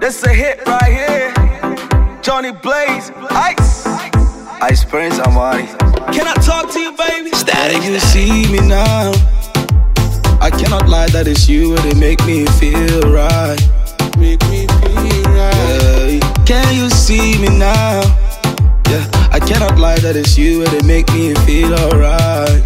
This a hit right here. Johnny Blaze, Ice Prince Amari. Can I talk to you, baby? Static, you see me now. I cannot lie that it's you and it make me feel right. Make me feel right. Yeah. Can you see me now? Yeah, I cannot lie that it's you and it make me feel alright.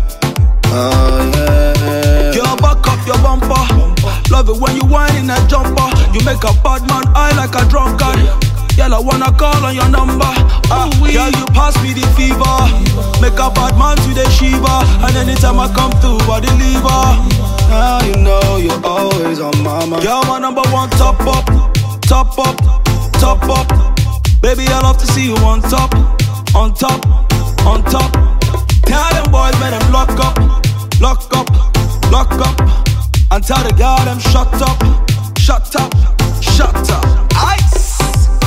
Oh yeah. Girl, back up your bumper. Love it when you whine in that jumper. You make a bad man eye like a drunkard. Girl, I wanna call on your number. Girl, you pass me the fever. Make a bad man to the Shiva. And anytime I come through, I deliver. Now you know you're always on my mind. You're my number one top up. Top up, top up. Baby, I love to see you on top. On top, on top. Tell them boys, man, them lock up. Lock up, lock up. And tell the girl them shut up. Shut up, shut up. Ice.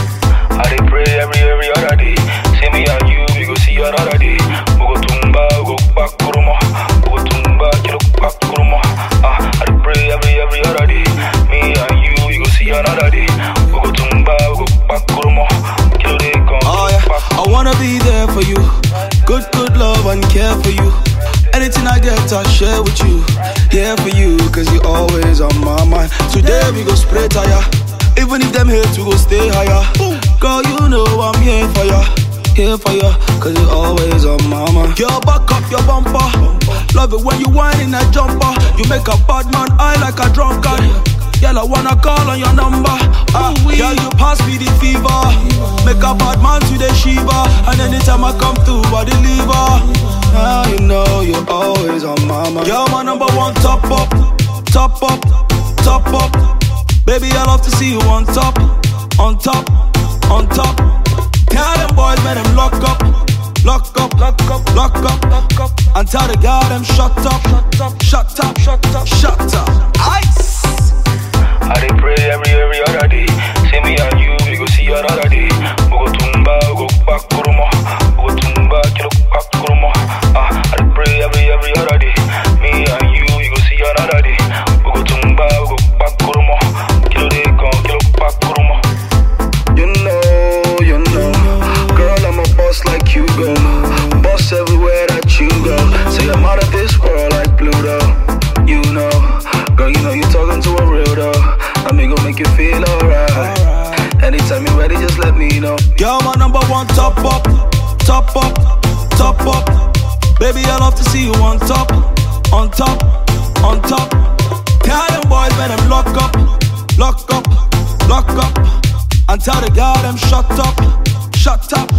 I dey pray every other day. See me and you, we go see another day. We go tumba, we go back kuruma. We go tumba, kilo back kuruma. I dey pray every other day. Me and you, we go see another day. We go tumba, we go back kuruma. Kilo dey come. Oh yeah, I wanna be there for you. Good love and care for you. Anything I get, I share with you. Here for you, cause you always on my mind. Today we go spray tire. Even if them hate, we go stay higher. Girl, you know I'm here for ya. Here for ya, cause you always on my mind. Girl, back up your bumper. Love it when you whine in that jumper. You make a bad man eye like a drunkard. Girl, I wanna call on your number. Girl, you pass me the fever. Make a bad man to the Shiva. And anytime I come through, I deliver. Now you know you're always on my mind. You're my number one top up. Top up, top up. Baby, I love to see you on top. On top, on top. Tell them boys, man, them lock up. Lock up, lock up, lock up, lock up. And tell the girl them shut up. Shut up, shut up, shut up. Ice. I dey pray every other day. See me and you, we go see another day. We go tumba, we go back kuruma. We go tumba, kilo back kuruma. I dey pray every other day. Me and you, we go see another day. We go tumba, we go back kuruma. Kilo dey come, kilo back kuruma. You know, girl, I'm a boss like you go. Boss everywhere that you go. Say I'm out of this world like Pluto. You know, girl, you know you talking to a real though. I'm gonna make you feel alright. Anytime you're ready, just let me know. Girl, my number one top up. Top up, top up. Baby, I love to see you on top. On top, on top. Tell them boys, man, them lock up. Lock up, lock up. And tell the girl them shut up. Shut up,